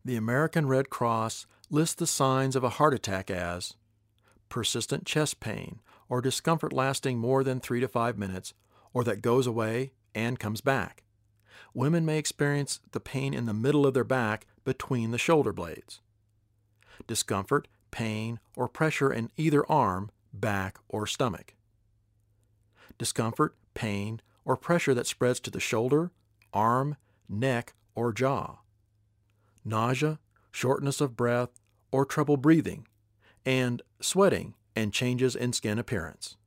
The American Red Cross lists the signs of a heart attack as persistent chest pain or discomfort lasting more than 3 to 5 minutes, or that goes away and comes back. Women may experience the pain in the middle of their back between the shoulder blades. Discomfort, pain, or pressure in either arm, back, or stomach. Discomfort, pain, or pressure that spreads to the shoulder, arm, neck, or jaw. Nausea, shortness of breath, or trouble breathing, and sweating and changes in skin appearance.